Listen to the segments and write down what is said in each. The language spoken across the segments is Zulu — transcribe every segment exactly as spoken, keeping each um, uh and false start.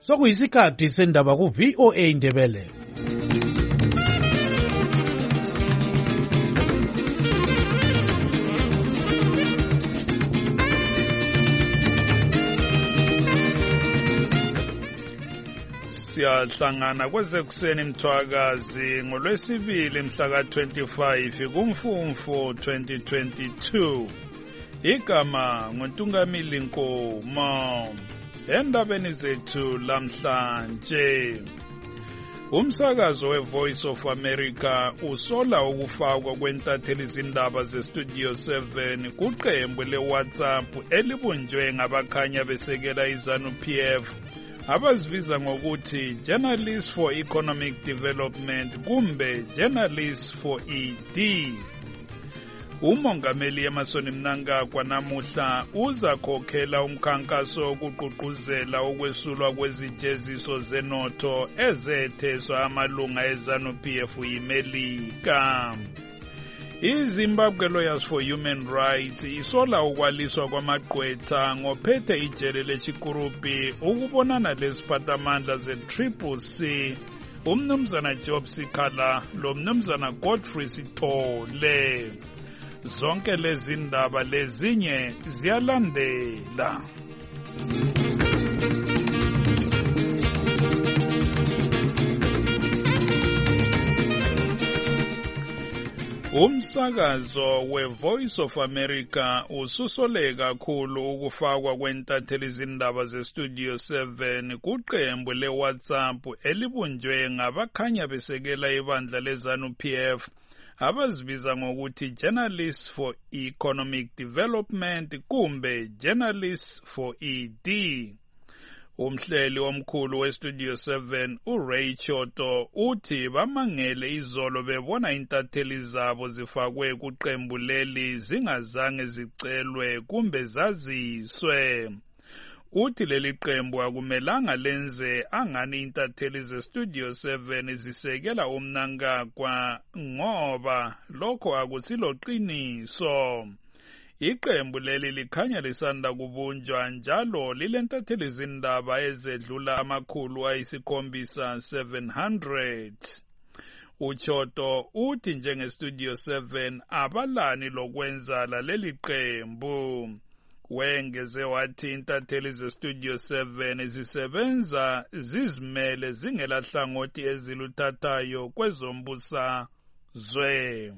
Sokuyisikhathi sendaba ku V O A Ndebele. Siyahlangana kwezekuseni mthwakazi ngolwesibili mhla ka twenty-five kuMfumfu twenty twenty-two. Igama nguNtungamili Nkomo. Endabeni zethu lamhlanje, umsakazo weVoice of America usola ukufakwa kwentatheli izindaba zeStudio seven kuqembu leWhatsApp elibunjwe ngabakhanya besekela iZanu-P F abazibiza ngokuthi Journalists for Economic Development kumbe Journalists for E D. Umongameli Emmerson Mnangagwa namuhla uzakhokhela umkhankaso wokugqugquzela ukwesulwa kwezijeziso zenotho ezetheswa amalunga eZanu-P F yiMelika. iZimbabwe Lawyers for Human Rights isola ukwaliswa kwamagqwetha ngophethe ijele leChikurupi ukubonana lesiphatamandla ze-Triple C, umnumzana Job Sikhala lo mnumzana Godfrey Sithole. Zonke lezi ndaba lezinye ziyalandela. Umsakazo weVoice of America ususole kakhulu ukufakwa kwentatheli izindaba zeStudio seven kuqembu leWhatsApp elibunjwe ngabakhanya besekela ibandla leZanu-P F abazibiza ngokuthi Journalists for Economic Development kumbe Journalists for E D. Umhleli omkhulu weStudio seven uRay Choto uthi bamangele izolo bebona intatheli zabo zifakwe kuqembu leli zingazange zicelwe kumbe zaziswe. Uthi leli qembu akumelanga lenze angani intatheli zeStudio seven zisekela uMnangagwa ngoba lokho akusilo qiniso. Iqembu leli likhanya lisanda kubunjwa njalo lilentatheli izindaba ezedlula amakhulu ayisikhombisa seven hundred. Uchoto uthi njengeStudio seven abalani lokwenza laleli qembu. Wengeze wathi intatheli zeStudio seven zisebenza zizimele zingelahlangothi eziluthathayo kwezombusa zwe.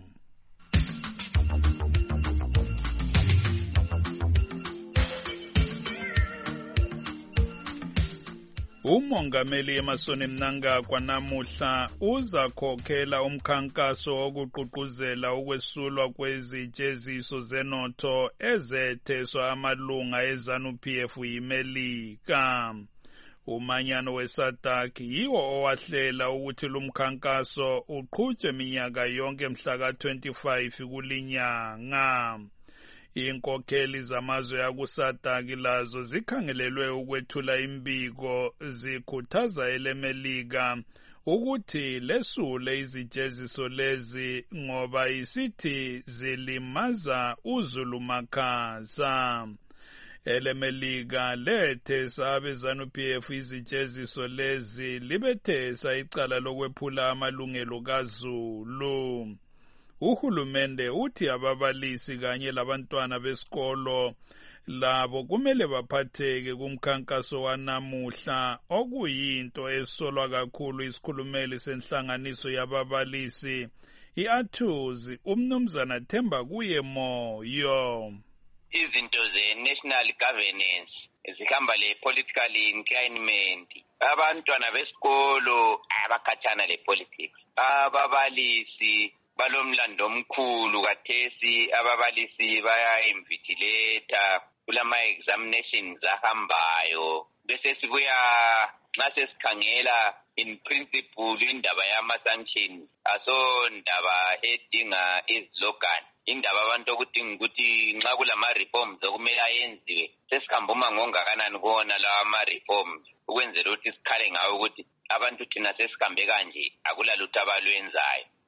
Umongameli Emmerson Mnangagwa namuhla uzakhokhela umkhankaso wokugqugquzela ukwesulwa kwezijeziso zenotho ezetheswa amalunga eZanu-P F yiMelika. Umanyano weSADC yiwo owahlela ukuthi lumkhankaso uqhutshwe minyaka yonke mhla ka twenty-five kulinyanga. Inkokheli zamazwe akuSADC lazo zikhangelelwe ukwethula imbiko zikhuthaza eleMelika ukuthi lesule izijeziso lezi ngoba isithi zilimaza uzulumakhaza. eleMelika lethesa abeZanu-P F izijeziso lezi libethesa icala lokwephula amalungelo kaZulu. Uhulumende uthi ababalisi kanye labantwana besikolo labo kumele baphatheke kumkhankaso wanamuhla okuyinto esolwa kakhulu isikhulumeli senhlanganiso yababalisi iAthuzi umnumzana Themba kuye Moyo. Izinto ze-national governance zihamba le-political inclinement. Abantwana besikolo abakhathana le-politics. Ababalisi balomlando omkhulu kathesi ababalisi baya-invigilator kulama-examinations ahambayo. Bese sibuya nxa sesikhangela in principle indaba yama-sanctions aso ndaba edinga izlogan. Indaba abantu okudinga ukuthi nxa kulama-reforms okumele ayenziwe sesikhamba umangongakanani kuwona lawa ma-reforms ukwenzela ukuthi sikhale ngawo ukuthi abantu thina sesihambe kanje akulalutho abalwenzayo.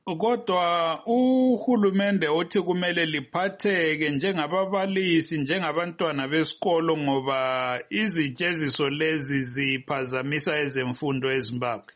Kodwa uhulumende uthi kumele liphatheke njengababalisi, njengabantwana besikolo, ngoba izitsheziso lezi ziphazamisa ezemfundo eZimbabwe.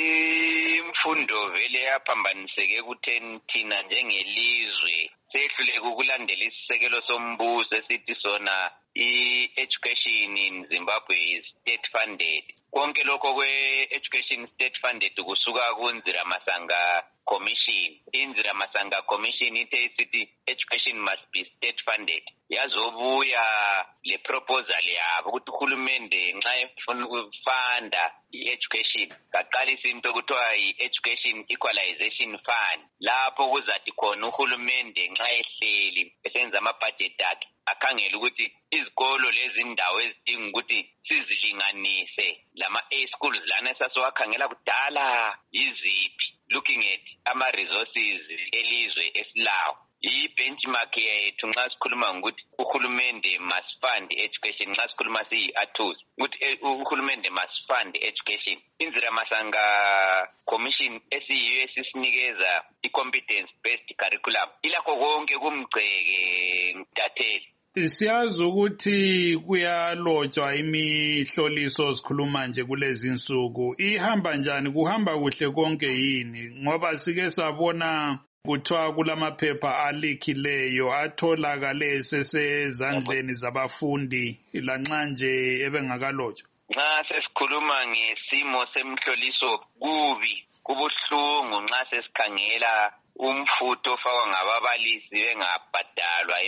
Imfundo vele yaphambaniseke ekutheni thina njengelizwe sehluleka ukulandela isisekelo sombuso esithi sona i-education in Zimbabwe is state funded. Konke lokho kwe-education state funded kusuka kuNzira Masanga Commission. INzira Masanga Commission ithe isithi education must be state funded. Yazobuya le proposal yabo ukuthi uhulumende nxa efuna ukufunda i-education kaqalisa into okuthiwa yi-education equalization fund, lapho kuzathi khona uhulumende nxa ehleli esenza ama-budget akhe akhangela ukuthi izikolo lezi ndawo ezidinga ukuthi sizilinganise lama-A schools lana esasiwakhangela kudala yiziphi, looking at ama-resources elizwe esilawo. I-benchmark yethu nxa sikhuluma ngokuthi uhulumende must fund education, nxa sikhuluma siyi-athos ukuthi uhulumende must fund education. INzira Masanga Commission esiyiyo esisinikeza i-competence based curriculum ilakho konke kumgceke Mtatheli. Siyazi ukuthi kuyalotshwa imihloliso sikhuluma nje kulezi insuku. Ihamba njani? Kuhamba kuhle konke yini? Ngoba sike sabona kuthiwa kulamaphepha alikhileyo atholakale sesezandleni zabafundi lanxa nje ebengakalotshwa. Nxa sesikhuluma ngesimo semhloliso kubi, kubuhlungu nxa sesikhangela umfutho ofakwa ngababalisi bengabhadalwa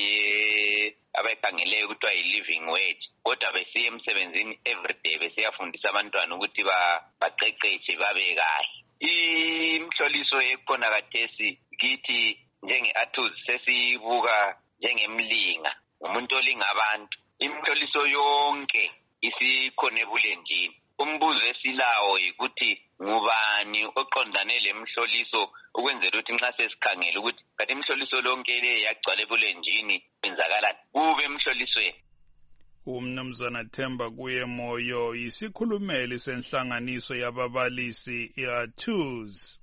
imali abayikhangeleyo kuthiwa yi-living wage, kodwa besiya emsebenzini everyday besiyafundisa abantwana ukuthi baqeqetshe babe kahle. Imhloliso ekhona kathesi kithi njenge-athos sesiyibuka njengemlinga, umuntu olinga abantu. Imhloliso yonke isikhona ebulenjini. Umbuzo esilawo yikuthi ngubani oqondane lemhloliso ukwenzela ukuthi nxa sesikhangela ukuthi kanti imhloliso lonke le yagcwala ebulenjini kwenzakalani kube emhlolisweni. Umnumzana Themba Kuyemoyo yisikhulumeli senhlanganiso yababalisi i-athos.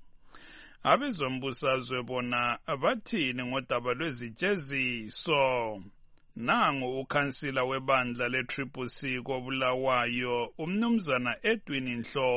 Abezombusazwe bona abathini ngodaba lwezitsheziso. Nangu ukhansila webandla le-Triple C koBulawayo, umnumzana Edwin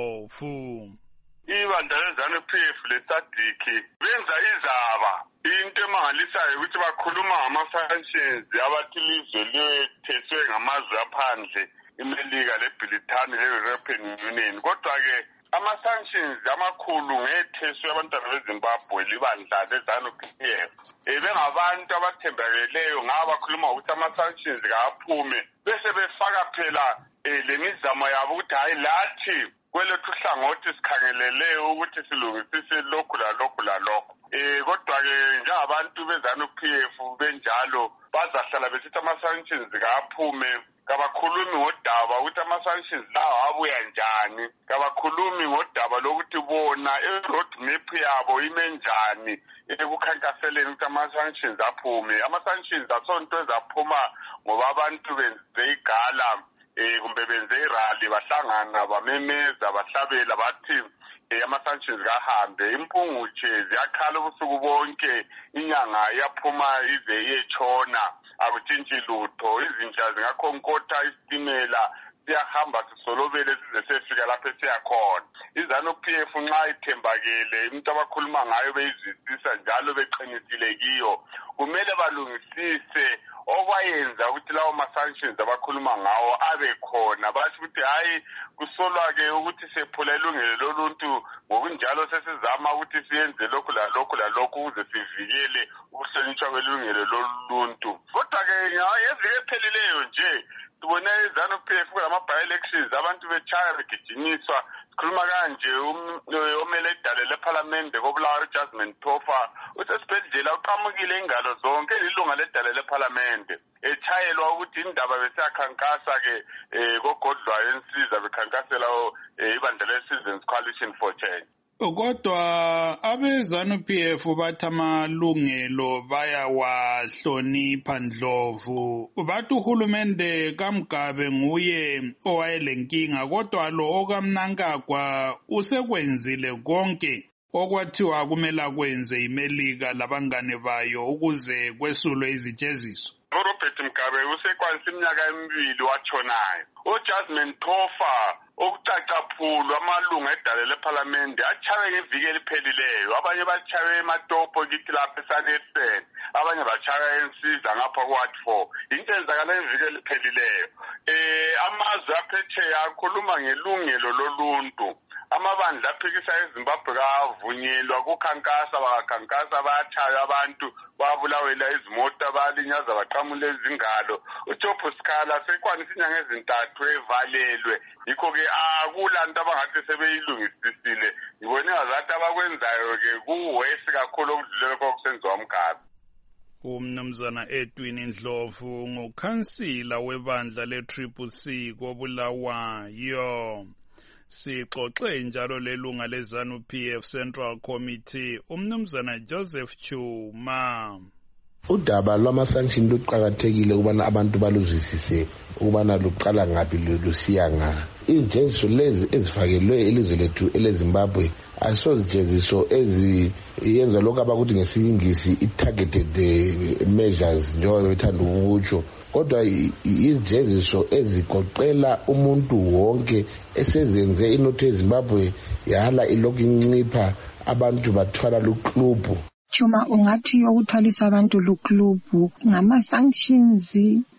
Ndlovu. Ibandla leZANU-P F le-SADC benza izaba. Into emangalisayo ukuthi bakhuluma ngama-sanctions abathi ilizwe litheswe ngamazwe aphandle, iMelika leBrithani le-European Union. Kodwa-ke ama-sanctions amakhulu ngetheswe abantwana beZimbabwe libandla leZANU-P F. Bengabantu abathembakeleyo ngaba bakhuluma ukuthi ama-sanctions kaphume bese befaka phela lemizamo yabo ukuthi hayi lathi kwelethu uhlangothi sikhangelele ukuthi silungisise lokhu lalokhu lalokhu. Eh kodwa-ke njengabantu beZANU-P F benjalo bazahlala besithi ama-sanctions kaphume, kabakhulumi ngodaba ukuthi ama-sanctions lawo abuya njani, kabakhulumi ngodaba lokuthi bona i-road map yabo ime njani ekukhankaseleni ukuthi ama-sanctions aphume. Ama-sanctions asonto ezaphuma ngoba abantu benze igala eh kumbe benze irally bahlangana bamemeza bahlabela bathi ama-sanctions kahambe. Impunguthe ziyakhala ubusuku bonke, inyanga iyaphuma ize iyetshona akutshintshi lutho, izinja zingakhonkotha isitimela siyahamba sisolobele size sefika lapho esiyakhona. iZANU-P F nxa ithembakele into abakhuluma ngayo beyizwisisa njalo beqinisile kiyo, kumele balungisise okwayenza ukuthi lawo ma-sanctions abakhuluma ngawo abe khona. Basho ukuthi hayi kusolwa-ke ukuthi sephula ilungelo loluntu, ngokunjalo sesizama ukuthi siyenze lokhu lalokhu lalokhu ukuze sivikele ukuhlonitshwa kwelungelo loluntu. Kodwa-ke ngeviki ephelileyo nje sibone iZANU-P F kulama-by-elections abantu betshaya begijinyiswa. Sikhuluma kanje omele idale lephalamende koBulawayo Jasmine Tofa usesibhedlela uqamukile ingalo zonke ilunga ledale lephalamende etshayelwa ukuthi indaba besiyakhankasa-ke um kogodlwayo ensiza bekhankasela ibandla le-Citizens Coalition for Change. Kodwa abeZANU-P F bathi amalungelo bayawahlonipha Ndlovu. Bathi uhulumende kaMgabe nguye owayelenkinga, kodwa lo okaMnangagwa usekwenzile konke okwathiwa kumele kwenze iMelika labangane bayo ukuze kwesulwe izijeziso. uRobert Mugabe usekwanisa iminyaka emibili watshonayo. uJasmine Tofa okucacaphulu amalunga edale leParliament achawe ngeviki eliphelileyo. Abanye bachawe ematopo kithi lapha eSanetsen, abanye bachawe ensiza ngapha kwathi four. Into enzakala ngeviki eliphelileyo. Eh amazwe aphetheyo akhuluma ngelungelo loluntu. Amabandla aphikisa eZimbabwe kavunyelwa kukhankasa bakhankasa bayathaya abantu babulawela izimoto abalinyaza baqamule izingalo. uJob Sikhala sekwanisa inyanga ezintathu evalelwe. Yikho ke akulanto abangathi sebeyilungisisile. Ngibone ngazathi abakwenzayo ke kuwesi kakhulu okudlule kokusenziwa uMgabe. Umnumzana Edwin Ndlovu ngukhansila webandla le-Triple C koBulawayo. Sixoxe njalo lelunga leZANU P F Central Committee umnumzana Joseph Chuma. Udaba lwama-sanction luqakathekile ukubana abantu baluzwisise ukubana luqala ngaphi lusiya nga. Izijeziso lezi ezifakelwe elizwe lethu eleZimbabwe asozijeziso eziyenza lokho abakuthi ngesingisi i-targeted measures njengoba bethanda ukutsho, kodwa izijeziso ezigoqela umuntu wonke esezenze inotho yeZimbabwe yahala ilokhu incipha abantu bathwala luklubhu. Chuma, ungathi ukuthwalisa abantu luklubhu ngama-sanctions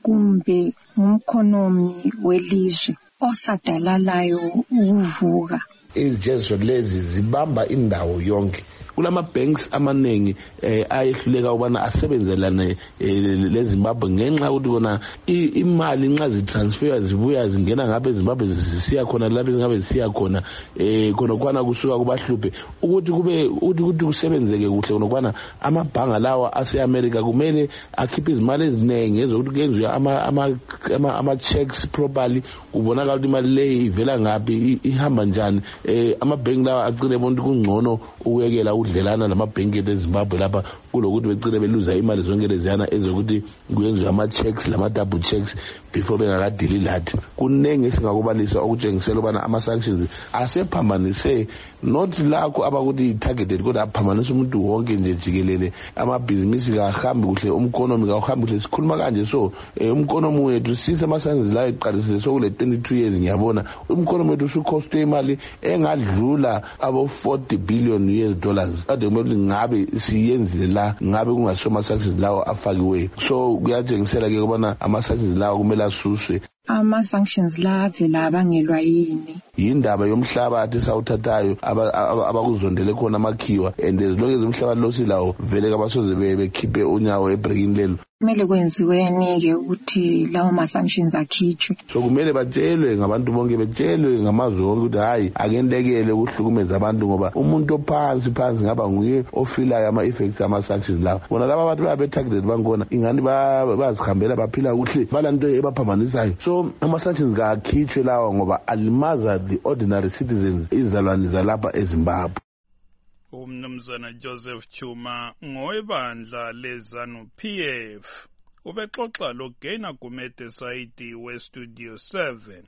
kumbe ngumkhonomi welizwe osadalalayo ukuvuka? Izijeziso lezi zibamba indawo yonke. Kulama banks amaningi eh, ayehluleka ubana asebenzelane eh, leZimbabwe ngenxa ukuthi bona imali nxa zitransfer zibuya zingena ngabe eZimbabwe zisiya khona lapho zingabe zisiya khona eh khona kwana kusuka kubahluphe ukuthi kube ukuthi ukuthi kusebenzeke kuhle khona kwana amabhanga lawa aseAmerica kumele akhiphe izimali eziningi ezokuthi kenzwe ama ama ama checks properly kubonakala ukuthi imali le ivela ngapi ihamba njani. eh amabhenki lawa acile bonke kungcono ukuyekela udlelana namabhenki eZimbabwe lapha kulokuthi becile beluza imali zonke leziyana ezokuthi kuyenzwe ama checks lama double checks before bengakadili lathi. Kunenge esingakubalisa okutshengisela ubana ama sanctions asephambanise not lakho abakuthi targeted kodwa aphambanisa umuntu wonke nje jikelele. Amabhizinisi kahambi kuhle, umkhonomi kahambi kuhle. Sikhuluma kanje so umkhonomi wethu sise ama sanctions la eqalisile sokule twenty-two years ngiyabona umkhonomi wethu usucost imali engadlula abo forty billion U S dollars. Ade kumele ngabe siyenzile la ngabe kungasoma sanctions lawo afakiwe. So kuyatshengisela ke ukubana ama sanctions lawo kumele asuswe. Ama-sanctions la vela abangelwa yini? Yindaba yomhlabathi sawuthathayo abakuzondele khona amakhiwa, and as long as umhlabathi lo silawo vele kabasoze bekhiphe unyawo ebrekini lelo. Kumele kwenziweni-ke ukuthi lawo ma-sanctions akhitshwe. So kumele batshelwe ngabantu bonke, betshelwe ngamazwe onke ukuthi hayi akentekele ukuhlukumeza abantu ngoba umuntu ophansi phansi ngaba nguye ofilayo ama-effects ama-sanctions lawo. Bona laba abantu babe-targeted bangona ingani bazihambela baphila kuhle balanto ebaphambanisayo. So ama-sanctions kakhitshwe lawo ngoba alimaza the ordinary citizens, izalwane zalapha eZimbabwe. Umnumzana Joseph Chuma ngowebandla leZANU P F ubexoxa lo Gaina Gumede Saidi we Studio seven.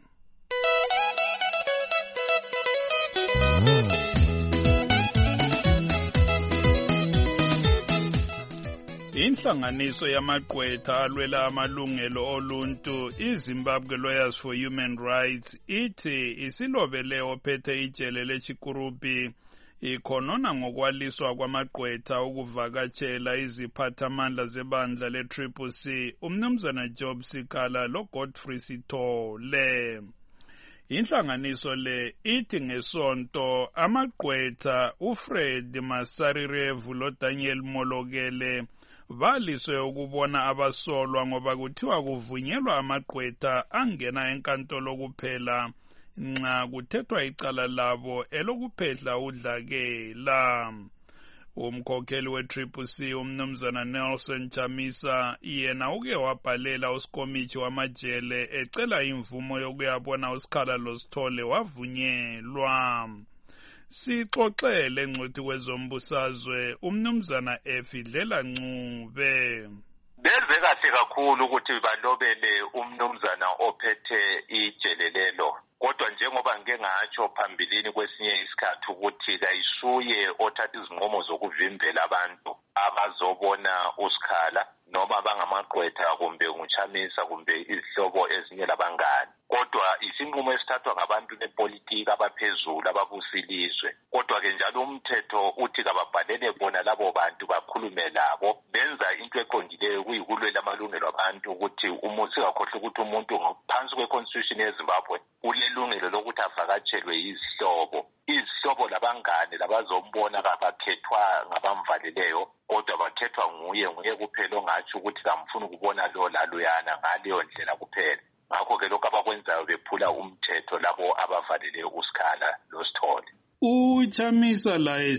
Inhlanganiso yamaqwetha alwela amalungelo oluntu iZimbabwe Lawyers for Human Rights ithi isilobele ophethe ijele leChikurupi ikhonona ngokwaliswa kwamaqwetha ukuvakatshela iziphathamandla zebandla le-Triple C umnumzana Job Sikhala loGodfrey Sithole. Inhlanganiso le ithi ngesonto amaqwetha uFred Masarirevu loDaniel Molokele baliswe ukubona abasolwa ngoba kuthiwa kuvunyelwa amaqwetha angena enkantolo kuphela nxa kuthethwa icala labo elokuphehla udlakela. Umkhokheli we-Triple C umnumzana Nelson Chamisa yena uke wabhalela uSikomichi wamajele ecela imvumo yokuyabona uSikhala loSithole wavunyelwa. Sixoxele ngcwethi wezombusazwe umnumzana Efidlela Ncube. Beze kahle kakhulu ukuthi balobele umnumzana ophethe ijele lelo, kodwa kodwa njengoba ngike ngatsho phambilini kwesinye isikhathi ukuthi kayisuye othatha izinqumo zokuvimbela abantu abazobona uSikhala noma bangamagqwetha kumbe nguChamisa kumbe izihlobo ezinye labangani. Kodwa isinqumo esithathwa ngabantu bepolitiki abaphezulu ababusilizwe. Kodwa ke njalo umthetho uthi kababhalele bona labo bantu bakhulume labo benza into eqondileyo kuyikulwela amalungelo abantu ukuthi umuntu singakhohlwa ukuthi umuntu ngaphansi kweconstitution yeZimbabwe ulelungelo lokuthi avakatshelwe izihlobo. Izihlobo labangane labazombona kabakhethwa ngabamvaleleyo kodwa bakhethwa nguye nguye kuphela ongatsho ukuthi kamfuni ukubona lo laluyana ngaleyo ndlela kuphela. Ngakho ke lokho abakwenzayo bephula umthetho labo abavalele uSikhala loSithole. uChamisa laye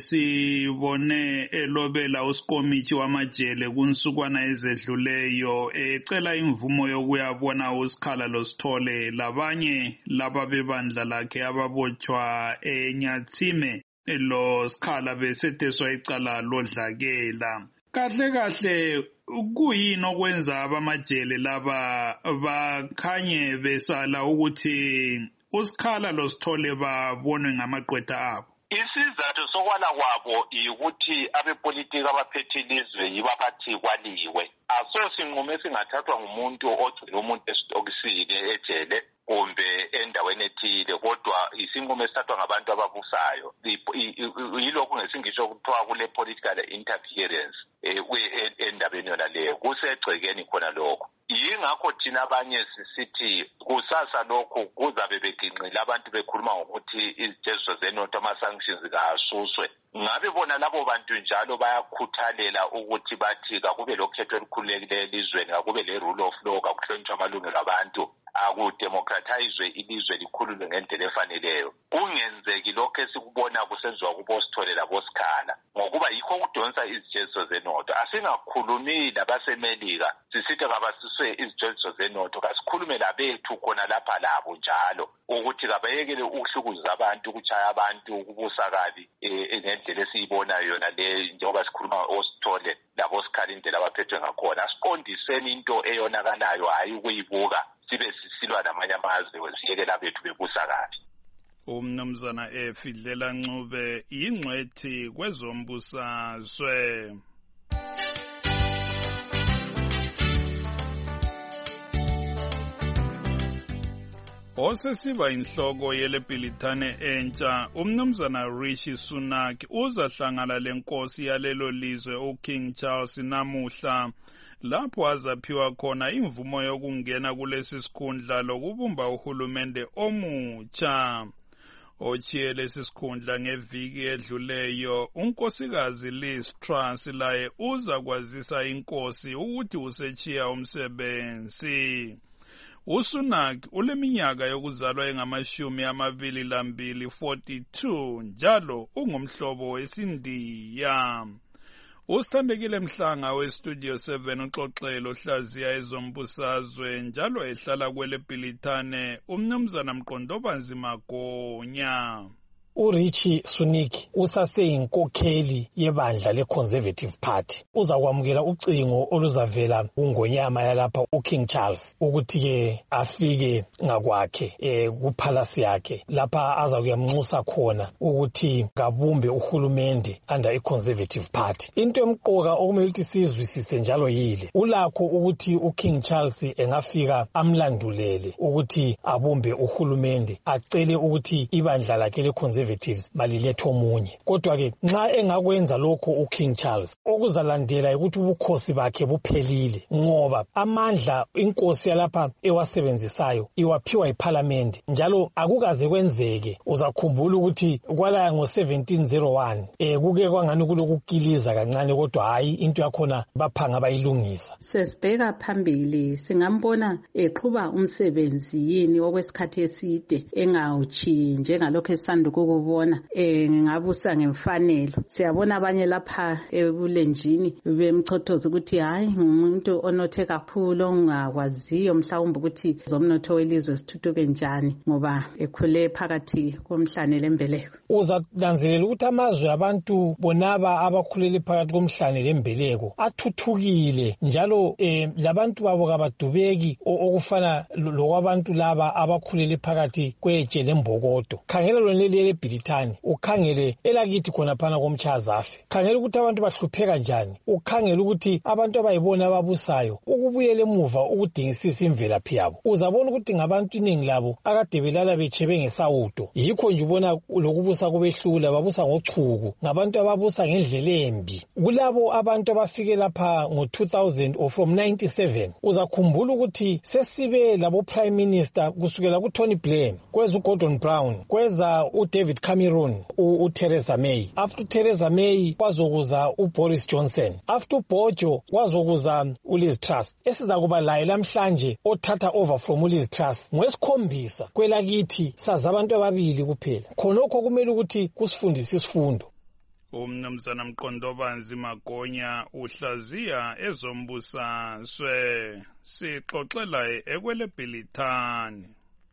sibone elobela usikomithi wamajele kunsukwana ezedluleyo ecela imvumo yokuyabona uSikhala loSithole labanye laba bebandla lakhe ababotshwa eNyatsime loSikhala beseteswa icala lodlakela. Kahle kahle kuyini okwenza abamajele laba bakhanye besala ukuthi uSikhala loSithole babonwe ngamagqwetha abo? Isizathu sokwala kwabo ukuthi abepolitiki abaphethe ilizwe yibo abathi kwaliwe. Asosinqumo esingathathwa ngumuntu ogcina umuntu esitokisile ejele kumbe endaweni ethile kodwa isinqumo esithathwa ngabantu ababusayo. Yilokhu ngesingisho kuthiwa kule political interference endabeni yona leyo kusegcekeni khona lokho. Yingakho thina abanye sisithi kusasa lokho kuzabe beginqile abantu bekhuluma ngokuthi izijeziso zenotho ama-sanctions kasuswe. Ngabe bona labo bantu njalo bayakhuthalela ukuthi bathi kakube lokhetho elikhululekileyo elizweni, kakube le-rule of law, kakuhlonitshwa amalungelo abantu, akudemokratayizwe ilizwe likhululwe ngendlela efaneleyo. Kungenzeki lokho esikubona kusenziwa kuboSithole laboSikhala ngokuba yikho kudonsa izijeziso zenotho. Asingakhulumi labasemelika sisithi kabasiswe izijeziso zenotho, kasikhulume labethu khona lapha labo njalo ukuthi kabayekele ukuhlukuza abantu, ukuchaya abantu, ukubusa kabi ngendlela esiyibonayo yona le njengoba sikhuluma oSithole laboSikhala indlela abaphethwe ngakhona. Asiqondiseni into eyonakalayo hayi ukuyibuka sibe sisilwa namanye amazwe siyekela bethu bebusa kabi. Umnumzana eFidlela Ncube yingcwethi kwezombusazwe. Osesiba inhloko yelepilitane entsha umnumzana Rishi Sunak uzahlangana lenkosi yalelo lizwe uKing Charles namuhla lapho azaphiwa khona imvumo yokungena kulesi sikhundla lokubumba uhulumende omutsha. Ochiye lesi sikhundla ngeviki edluleyo unkosikazi Liz Truss laye uza kwazisa inkosi ukuthi usechiya umsebenzi. uSunak uleminyaka yokuzalwa engamashumi amabili lambili forty-two njalo ungumhlobo wesindiya. Usithandekile Mhlanga weStudio seven uxoxelo hlaziya ezombusazwe njalo ehlala kwelepilitane umnumzana Mqondobanzi Magonya. uRishi Sunak usaseyinkokheli yebandla leConservative Party. Uzakwamukela ucingo oluzavela kungonyama yalapha uKing Charles ukuthi ke afike ngakwakhe eh kupalace yakhe lapha azakuyamnxusa khona ukuthi kabumbe uhulumende under iConservative Party. Into emqoka okumele ukuthi sizwisise njalo yile ulakho ukuthi uKing Charles engafika amlandulele ukuthi abumbe uhulumende acele ukuthi ibandla lakhe leConservative balilethe omunye. Kodwa ke nxa engakwenza lokho uKing Charles okuzalandela ukuthi ubukhosi bakhe buphelile ngoba amandla inkosi yalapha ewasebenzisayo iwaphiwa iParliament njalo akukaze kwenzeke. Uzakhumbula ukuthi kwala ngo seventeen oh one eh kuke kwangani kulokukiliza kancane kodwa hayi into yakhona baphanga bayilungisa. Sesibheka phambili singambona eqhuba umsebenzi yini okwesikhathi eside engawuchi njengalokho esandukho ukubona eh ngabusa ngemfanelo. Siyabona abanye lapha ebulenjini bemchothoza ukuthi hayi umuntu onothe kakhulu ongakwaziyo mhlawumbe ukuthi zomnotho welizwe sithuthuke njani ngoba ekhule phakathi komhlane lembeleko. Uzananzelela ukuthi amazwe abantu bonaba abakhulele phakathi komhlane lembeleko athuthukile njalo eh labantu babo kabadubeki okufana lokwabantu laba abakhulele phakathi kweje lembokodo. Khangela loneli leBrithani, ukhangele elakithi khona phana komchazafe. Khangela ukuthi abantu bahlupheka njani, ukhangela ukuthi abantu abayibona ababusayo ukubuyela emuva ukudingisisa imvelaphi yabo. Uzabona ukuthi ngabantu iningi labo akade belala bechebe ngesawudo. Yikho nje ubona lokubusa kubehlula babusa ngochuku, ngabantu ababusa ngendlela embi. Kulabo abantu abafike lapha ngo two thousand or from ninety-seven, uzakhumbula ukuthi sesibe labo prime minister kusukela ku Tony Blair, kweza uGordon Brown, kweza uDavid Cameron, uTheresa May. After Theresa May kwazokuza uBoris Johnson. After uBojo kwazokuza uLiz Truss. Esizakuba laye namhlanje othatha over from uLiz Truss ngwesikhombisa kwelakithi saza abantu ababili kuphela. Khonokho kumele ukuthi kusifundise isifundo. Umnumzana Mqondobanzi Magonya uhlaziya ezombusaswe sixoxela ekweleBrithani.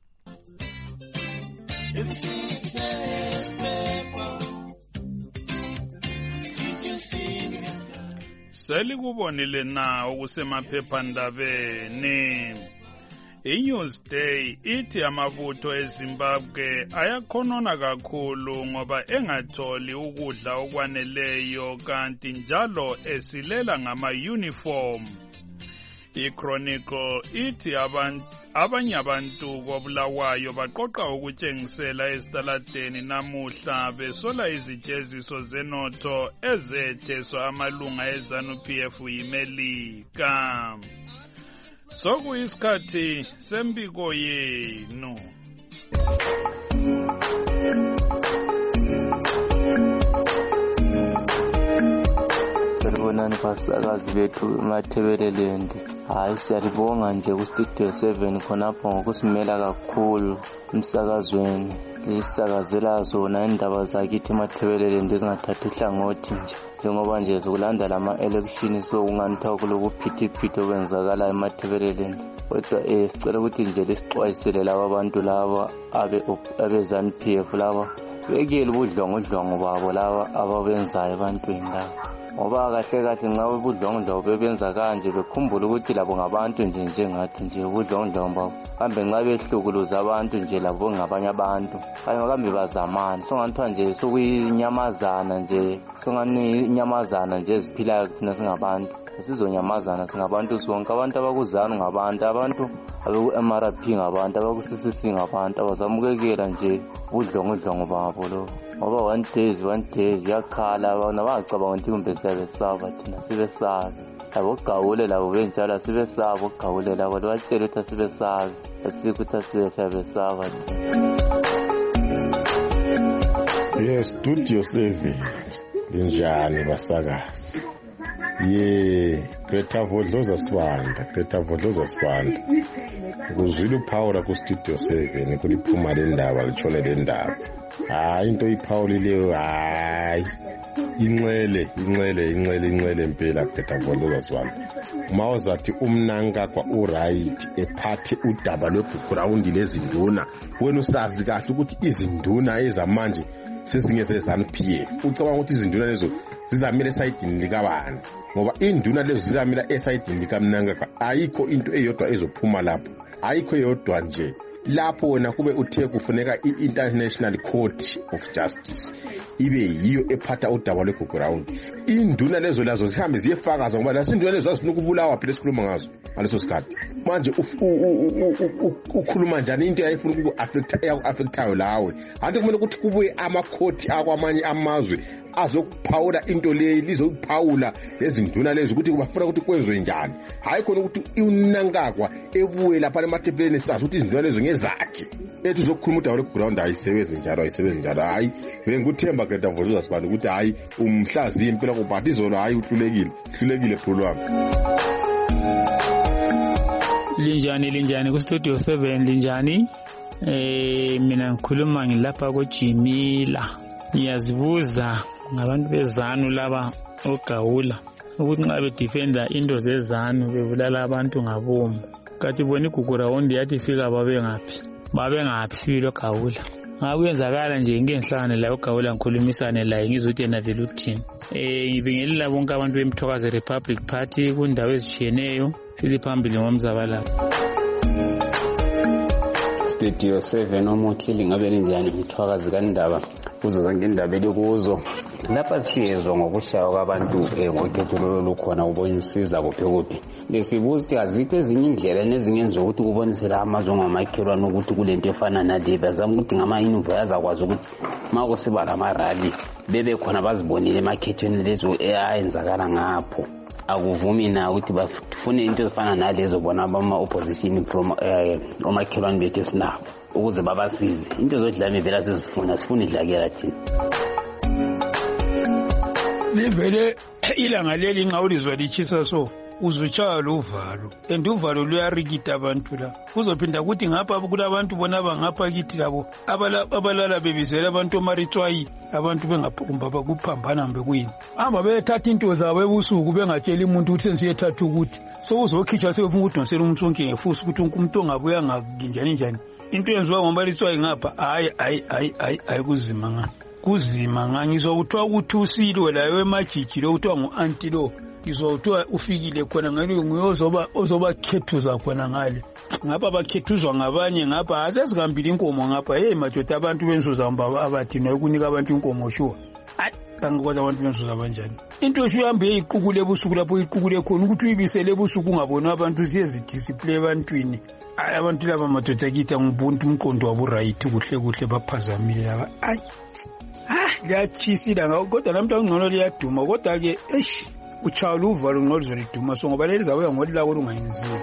Selikubonile na okusemaphephandabeni. iNewsday ithi amabutho eZimbabwe ayakhonona kakhulu ngoba engatholi ukudla okwaneleyo kanti njalo esilela ngama-uniform. iChronicle ithi abantu abanye abantu kobulawayo baqoqa ukutshengisela esitaladeni namuhla besola izijeziso zenotho ezetheswa amalunga eZanu-P F yiMelika. Sokuyisikhathi sembiko yenu. Sanibonani basakazi bethu emathebelelendi. Hayi siyalibonga nje ku Studio seven khonapho ngokusimela kakhulu emsakazweni. Lisakazela zona indaba zakithi emathebelelendi ezingathatha uhlangothi nje. Njengoba nje zokulanda lama election so kunganithiwa kulokuphithiphithi okwenzakala emathebelelendi. Kodwa eh sicela ukuthi nje lesixwayisele laba abantu laba abe abeZanu-P F laba bekele ubudlongodlongo babo laba ababenzayo ebantwini laba. Ngoba kahle kahle nxa ubudlongodlongo bebenza kanje bekhumbula ukuthi labo ngabantu nje njengathi nje ubudlongodlongo babo. Kambe nxa behlukuluza abantu nje labo ngabanye abantu. Kanye kambe bazamana. So ngathiwa nje sokuyinyamazana nje songani inyamazana nje eziphilayo thina singabantu. Sizonyamazana singabantu sonke abantu abakuzana ngabantu abantu abeku-M R P ngabantu abaku-C C C ngabantu abazamukekela nje ubudlongodlongo babo lo. Ngoba one days one days yakhala abantu abacabanga ukuthi kumbe siyabesaba thina sibesabe. Labo gawule labo benjalo sibesaba ogawule labo batshela ukuthi sibesabe asikho ukuthi siyabesaba. Yes, Studio seven linjani basakazi. Ye Greta Vodloza Swanda Greta Vodloza Swanda kuzwile uPaula ku Studio seven kuliphuma le ndaba litshone le ndaba. Hayi into iPaulileyo hayi inxele inxele inxele inxele impela Greta Vodloza Swanda. Mawuzathi umnanga kwa uright ephathe udaba lwebackground lezinduna wena usazi kahle ukuthi izinduna ezamanje sesingeze ZANU-P F. Ucabanga ukuthi izinduna lezo zizamile esayidini likabani ngoba induna lezo zizamila esayidini likamnanga. Ayikho into eyodwa ezophuma lapho, ayikho eyodwa nje lapho wena kube uthe kufuneka i-International Court of Justice ibe yiyo ephatha udaba lwe-background. Induna lezo lazo zihambe ziyefakaza ngoba lasi induna lezo zifuna ukubulawa phela esikhuluma ngazo ngaleso sikhathi. Manje ukhuluma njani into ayifuna uku-affectayo lawe? Kanti kumele ukuthi kubuye amakhoti akwamanye amazwe azokuphawula into leyi lizokuphawula lezi nduna lezo ukuthi bafuna ukuthi kwenziwe njani. Hayi khona ukuthi unangakwa ebuye lapha emathebeleni sazi ukuthi izinduna lezo ngezakhe ethi uzokukhuluma udaba lweground ayisebenzi njalo ayisebenzi njalo. Hayi benguthemba Greta Vodloza Swanda ukuthi hayi umhlazi impela kubhathi izolo hayi uhlulekile uhlulekile phulwami. Linjani linjani ku Studio seven linjani? Eh mina ngikhuluma ngilapha koJimila. Ngiyazibuza ngabantu bezanu laba ogawula ukuthi nxa bedefenda into zezanu bebulala abantu ngabomu. Kathi bona igugu rawundi yathi fika babe ngaphi? Babe ngaphi sibilo gawula. Ngakuyenzakala nje inke ngihlangane la ogawula ngikhulumisane laye ngizothi yena vele uthini. Eh ngibingelela bonke abantu beMthokazi Republic Party kundawo ezitshiyeneyo sithi phambili ngomzabalala. Studio seven omuthili ngabe linjani Mthwakazi kaNdaba kuzo zonke indaba elikuzo lapha siyezwa ngokushaya kwabantu ngokhethulo lukhona ubonisiza kuphi kuphi lesibuza ukuthi azikho ezinye indlela nezingenza ukuthi kubonisela amazwe ngamakhelwane ukuthi kulento efana nale bazama ukuthi ngama-invo yazakwazi ukuthi makusiba lamarali bebe khona bazibonile emakhethweni lezo ayenzakala ngapho akuvumi na ukuthi bafune into ezifana nalezo bona bama-opposition from omakhelwane bethu esinabo ukuze babasize into zodlame vela sezifuna sifuna idlakela thina livele ilanga leli nxa ulizwa litshisa so uzutshaya luvalo and uvalo luyarikita abantu la kuzophinda kuthi ngapha kulabantu bona bangapha kithi labo abalala bebizela abantu omaritswayi abantu bengaphumba bakuphambana mbe kuyini amba bethatha into zabo ebusuku bengatsheli umuntu ukuthi sensiyethatha ukuthi sokuzokhitshwa sebefuna ukudonsela umsonke ngefusi ukuthi umuntu ongabuya ngakinjani njani into yenziwa ngomaritswayi ngapha hayi hayi hayi hayi hayi kuzima ngani kuzima ngangizwa kuthiwa ukuthi usilwe layo emajiji lo kuthiwa ngu-anti lo ngizwa kuthiwa ufikile khona ngani nguye ozoba ozobakhethuza khona ngale ngapha bakhethuzwa ngabanye ngapha asezihambile inkomo ngapha hey madoda abantu benzuza abathina ukunika abantu inkomo shuwa hayi angikwazi abantu benzuza abanjani into esho ihambe iqukule ebusuku lapho iqukule khona ukuthi uyibisele ebusuku ungabona abantu siyezidisplay ebantwini abantu laba madoda kithi ngibuntu umqondo wabo right kuhle kuhle baphazamile laba ayi ah liyachisila ngakho kodwa namhlanje ngcono liyaduma kodwa ke eish uchawula uvalo ngolizwe liduma so ngoba leli zabuya ngolilako lungayenziwa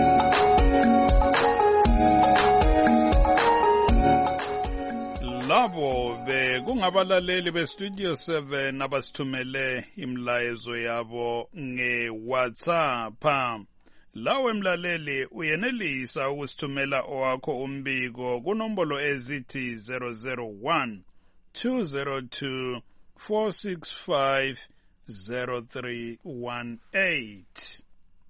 labo bekungabalaleli bestudio seven abasithumele imlayezo yabo nge-WhatsApp. Lawe mlaleli uyenelisa ukusithumela owakho umbiko kunombolo ezithi zero zero one two zero two four six five zero three one eight.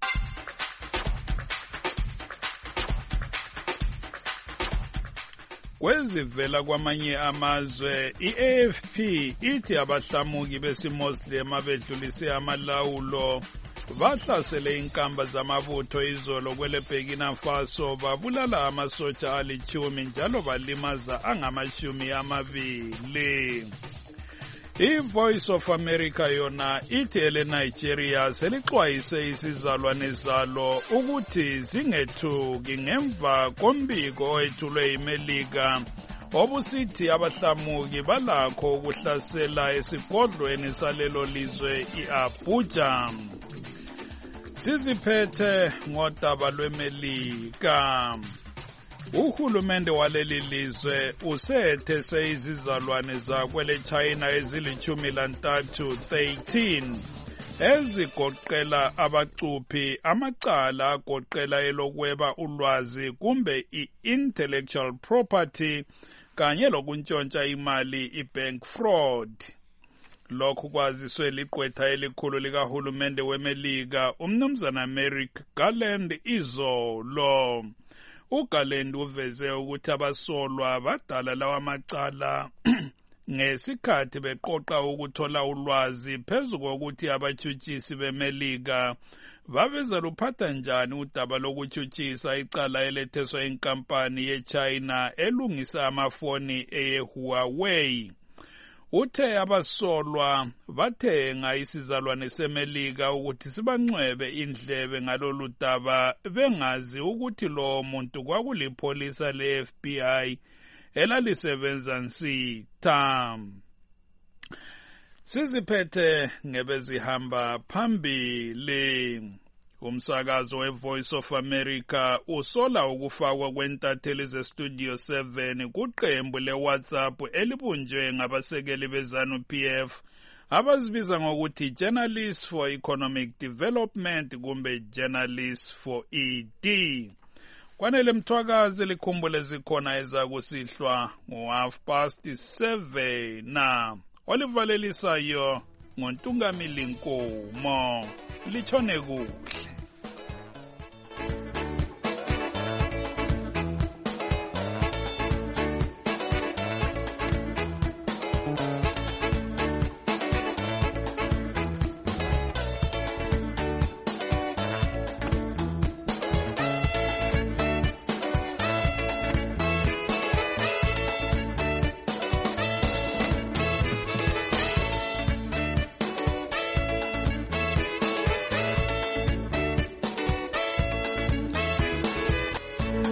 Kwezivela kwamanye amazwe i-A F P ithi abahlamuki besimoslim abedlulise amalawulo bahlasele inkamba zamabutho izolo kwele Burkina Faso babulala amasotsha alichumi njalo balimaza angamashumi amabili. I-Voice of America yona ithi ele Nigeria selixwayise isizalwane zalo ukuthi zingethuki ngemva kombiko oyethulwe iMelika obusithi abahlamuki balakho ukuhlasela esigodlweni salelo lizwe i-Abuja. Siziphethe ngodaba lweMelika. Uhulumende waleli lizwe usethe izizalwane zakwele China ezilichumi lantathu thirteen ezigoqela abacuphi amacala agoqela elokweba ulwazi kumbe i-intellectual property kanye lokuntshontsha imali i-bank fraud. Lokhu kwaziswe liqwetha elikhulu likahulumende weMelika umnumzana Merrick Garland izolo. uGarland uveze ukuthi abasolwa badala lawa macala ngesikhathi beqoqa ukuthola ulwazi phezu kokuthi abatshutshisi beMelika baveza luphatha njani udaba lokutshutshisa icala eletheswa inkampani yeChina elungisa amafoni eHuawei. Uthe abasolwa bathenga isizalwane seMelika ukuthi sibancwebe indlebe ngalolu daba bengazi ukuthi lo muntu kwakulipholisa le-F B I elalisebenza nsitha. Siziphethe ngebezihamba phambili. Umsakazo we-Voice of America usola ukufakwa kwentatheli ze-Studio seven kuqembu le-WhatsApp elibunjwe ngabasekeli bezanu P F abazibiza ngokuthi Journalists for Economic Development kumbe Journalists for E D. Kwanele Mthwakazi likhumbule zikhona ezakusihlwa ngo-half past seven na olivalelisayo ngoNtungamili Nkomo. Litshone kuhle.